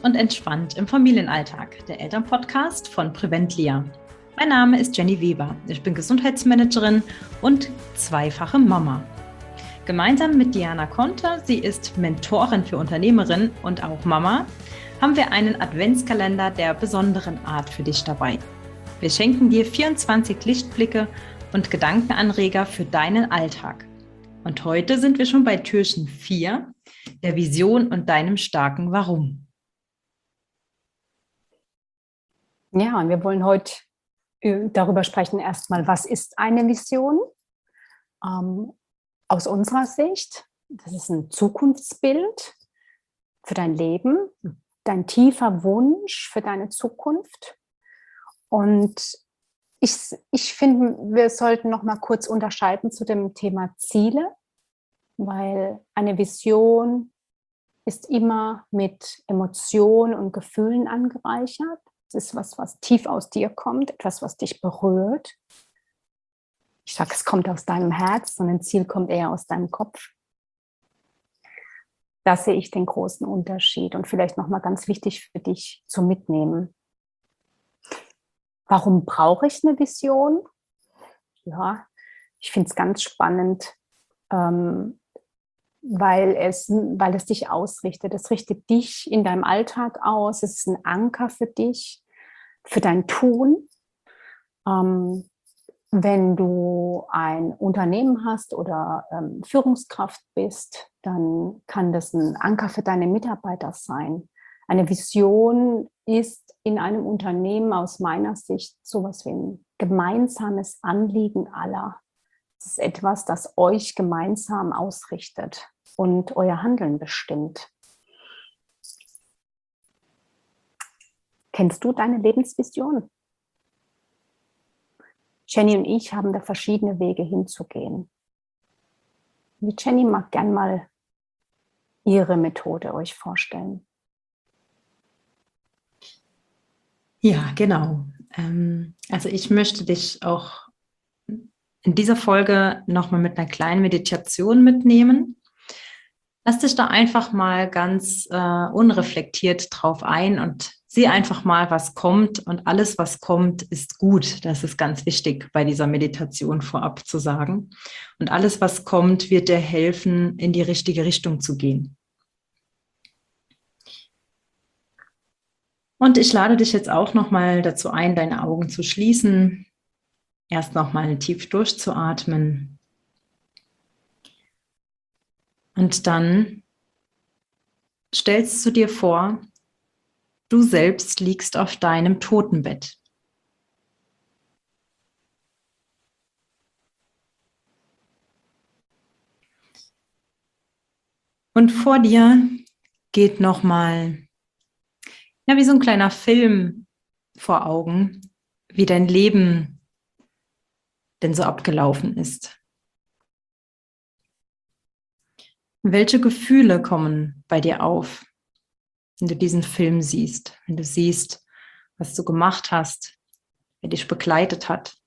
und entspannt im Familienalltag, der Elternpodcast von Preventlia. Mein Name ist Jenny Weber. Ich bin Gesundheitsmanagerin und zweifache Mama. Gemeinsam mit Diana Konter, sie ist Mentorin für Unternehmerinnen und auch Mama, haben wir einen Adventskalender der besonderen Art für dich dabei. Wir schenken dir 24 Lichtblicke und Gedankenanreger für deinen Alltag. Und heute sind wir schon bei Türchen 4, der Vision und deinem starken Warum. Ja, und wir wollen heute darüber sprechen, erstmal, was ist eine Vision? Aus unserer Sicht, das ist ein Zukunftsbild für dein Leben, dein tiefer Wunsch für deine Zukunft. Und ich finde, wir sollten noch mal kurz unterscheiden zu dem Thema Ziele, weil eine Vision ist immer mit Emotionen und Gefühlen angereichert. Es ist was tief aus dir kommt, etwas, was dich berührt. Ich sage, es kommt aus deinem Herz, und ein Ziel kommt eher aus deinem Kopf. Da sehe ich den großen Unterschied und vielleicht nochmal ganz wichtig für dich zu mitnehmen. Warum brauche ich eine Vision? Ja, ich finde es ganz spannend, weil es dich ausrichtet. Es richtet dich in deinem Alltag aus. Es ist ein Anker für dich, für dein Tun. Wenn du ein Unternehmen hast oder Führungskraft bist, dann kann das ein Anker für deine Mitarbeiter sein. Eine Vision ist in einem Unternehmen aus meiner Sicht sowas wie ein gemeinsames Anliegen aller. Es ist etwas, das euch gemeinsam ausrichtet und euer Handeln bestimmt. Kennst du deine Lebensvision? Jenny und ich haben da verschiedene Wege hinzugehen. Die Jenny mag gern mal ihre Methode euch vorstellen. Ja, genau. Also ich möchte dich auch in dieser Folge nochmal mit einer kleinen Meditation mitnehmen. Lass dich da einfach mal ganz unreflektiert drauf ein und sieh einfach mal, was kommt. Und alles, was kommt, ist gut. Das ist ganz wichtig bei dieser Meditation vorab zu sagen. Und alles, was kommt, wird dir helfen, in die richtige Richtung zu gehen. Und ich lade dich jetzt auch nochmal dazu ein, deine Augen zu schließen. Erst nochmal tief durchzuatmen. Und dann stellst du dir vor, du selbst liegst auf deinem Totenbett. Und vor dir geht nochmal, ja, wie so ein kleiner Film vor Augen, wie dein Leben denn so abgelaufen ist. Welche Gefühle kommen bei dir auf, wenn du diesen Film siehst, wenn du siehst, was du gemacht hast, wer dich begleitet hat?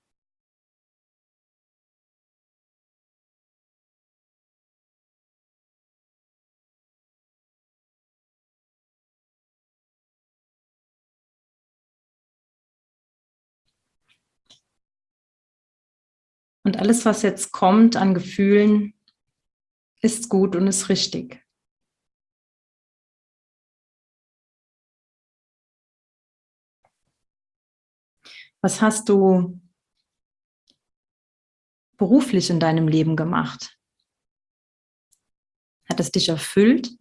Und alles, was jetzt kommt an Gefühlen, ist gut und ist richtig. Was hast du beruflich in deinem Leben gemacht? Hat es dich erfüllt?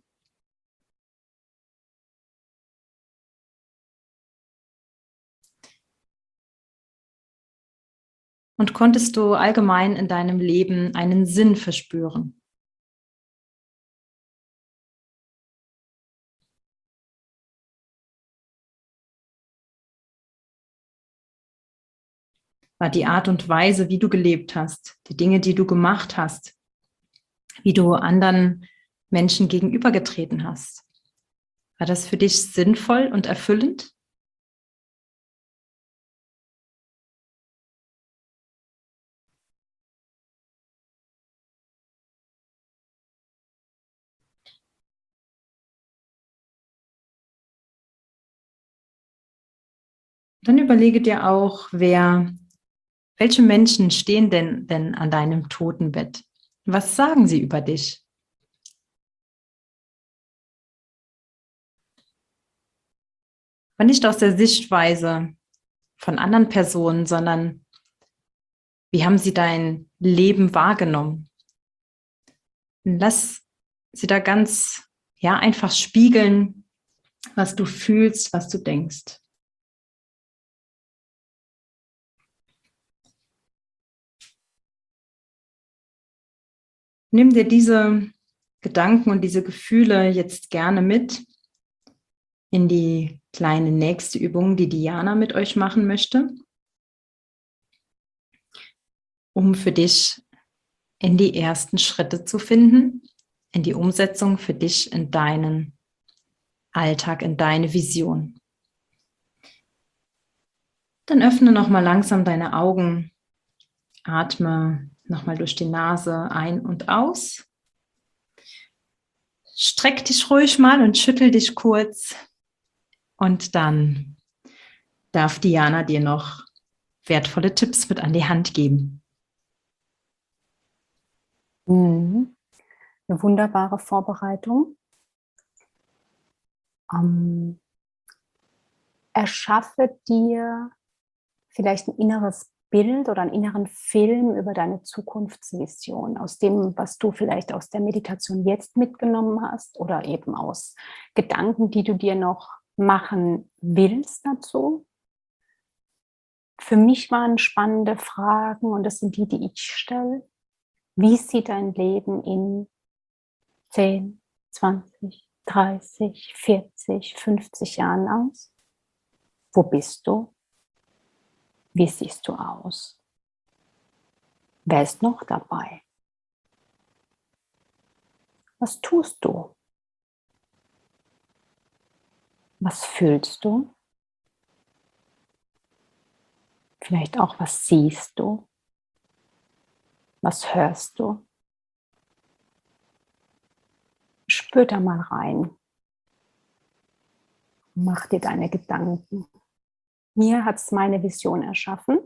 Und konntest du allgemein in deinem Leben einen Sinn verspüren? War die Art und Weise, wie du gelebt hast, die Dinge, die du gemacht hast, wie du anderen Menschen gegenübergetreten hast, war das für dich sinnvoll und erfüllend? Dann überlege dir auch, welche Menschen stehen denn an deinem Totenbett? Was sagen sie über dich? Aber nicht aus der Sichtweise von anderen Personen, sondern wie haben sie dein Leben wahrgenommen? Und lass sie da ganz, einfach spiegeln, was du fühlst, was du denkst. Nimm dir diese Gedanken und diese Gefühle jetzt gerne mit in die kleine nächste Übung, die Diana mit euch machen möchte, um für dich in die ersten Schritte zu finden, in die Umsetzung für dich in deinen Alltag, in deine Vision. Dann öffne nochmal langsam deine Augen, atme nochmal durch die Nase ein und aus. Streck dich ruhig mal und schüttel dich kurz. Und dann darf Diana dir noch wertvolle Tipps mit an die Hand geben. Eine wunderbare Vorbereitung. Erschaffe dir vielleicht ein inneres Bild oder einen inneren Film über deine Zukunftsvision, aus dem, was du vielleicht aus der Meditation jetzt mitgenommen hast oder eben aus Gedanken, die du dir noch machen willst dazu. Für mich waren spannende Fragen und das sind die ich stelle. Wie sieht dein Leben in 10, 20, 30, 40, 50 Jahren aus? Wo bist du? Wie siehst du aus? Wer ist noch dabei? Was tust du? Was fühlst du? Vielleicht auch, was siehst du? Was hörst du? Spür da mal rein. Mach dir deine Gedanken. Mir hat es meine Vision erschaffen.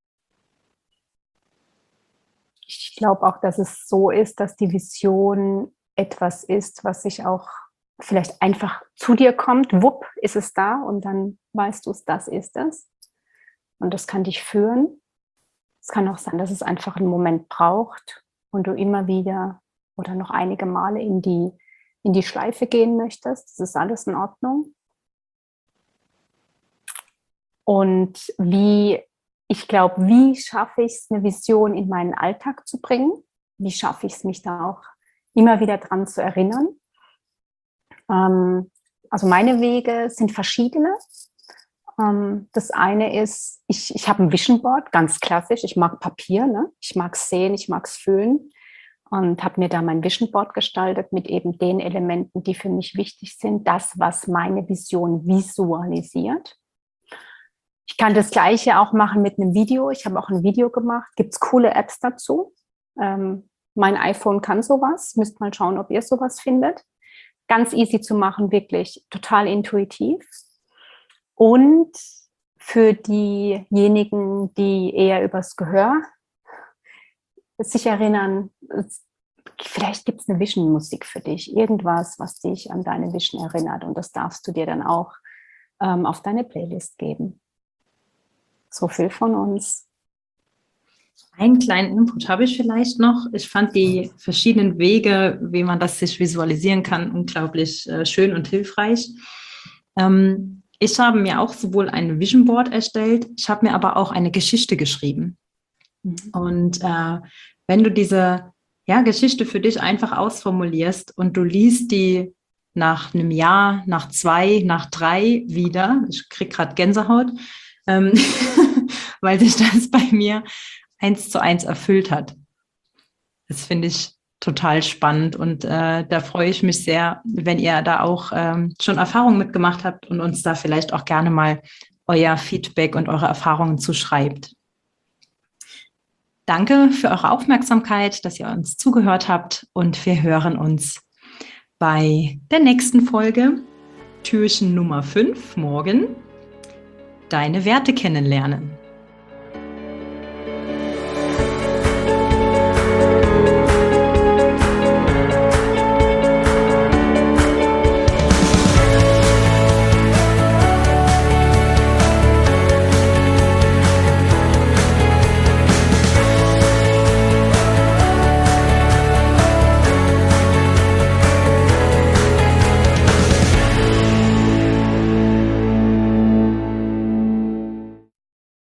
Ich glaube auch, dass es so ist, dass die Vision etwas ist, was sich auch vielleicht einfach zu dir kommt. Wupp, ist es da und dann weißt du es, das ist es. Und das kann dich führen. Es kann auch sein, dass es einfach einen Moment braucht und du immer wieder oder noch einige Male in die Schleife gehen möchtest. Das ist alles in Ordnung. Und wie schaffe ich es, eine Vision in meinen Alltag zu bringen? Wie schaffe ich es, mich da auch immer wieder dran zu erinnern? Also meine Wege sind verschiedene. Das eine ist, ich habe ein Vision Board, ganz klassisch. Ich mag Papier, ne? Ich mag es sehen, ich mag es fühlen. Und habe mir da mein Vision Board gestaltet mit eben den Elementen, die für mich wichtig sind. Das, was meine Vision visualisiert. Ich kann das Gleiche auch machen mit einem Video. Ich habe auch ein Video gemacht. Gibt es coole Apps dazu? Mein iPhone kann sowas. Müsst mal schauen, ob ihr sowas findet. Ganz easy zu machen, wirklich total intuitiv. Und für diejenigen, die eher übers Gehör sich erinnern, vielleicht gibt es eine Vision-Musik für dich. Irgendwas, was dich an deine Vision erinnert. Und das darfst du dir dann auch auf deine Playlist geben. So viel von uns. Einen kleinen Input habe ich vielleicht noch. Ich fand die verschiedenen Wege, wie man das sich visualisieren kann, unglaublich schön und hilfreich. Ich habe mir auch sowohl ein Vision Board erstellt, ich habe mir aber auch eine Geschichte geschrieben. Und wenn du diese Geschichte für dich einfach ausformulierst und du liest die nach einem Jahr, nach 2, nach 3 wieder, ich kriege gerade Gänsehaut, weil sich das bei mir 1:1 erfüllt hat. Das finde ich total spannend und da freue ich mich sehr, wenn ihr da auch schon Erfahrungen mitgemacht habt und uns da vielleicht auch gerne mal euer Feedback und eure Erfahrungen zuschreibt. Danke für eure Aufmerksamkeit, dass ihr uns zugehört habt und wir hören uns bei der nächsten Folge, Türchen Nummer 5 morgen. deine Werte kennenlernen.